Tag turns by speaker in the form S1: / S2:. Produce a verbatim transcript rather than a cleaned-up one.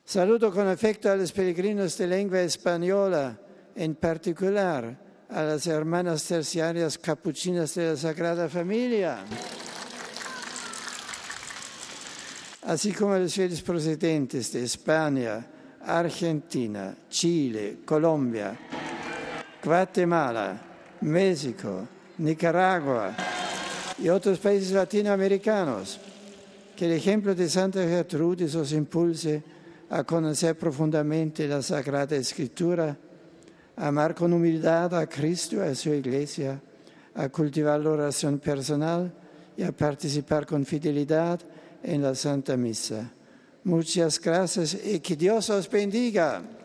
S1: Saludo con afecto a los peregrinos de lengua española, en particular a las hermanas terciarias capuchinas de la Sagrada Familia, así como a los fieles procedentes de España, Argentina, Chile, Colombia, Guatemala, México, Nicaragua y otros países latinoamericanos. Que el ejemplo de Santa Gertrudis os impulse a conocer profundamente la Sagrada Escritura, a amar con humildad a Cristo y a su Iglesia, a cultivar la oración personal y a participar con fidelidad en la Santa Misa. Muchas gracias y que Dios os bendiga.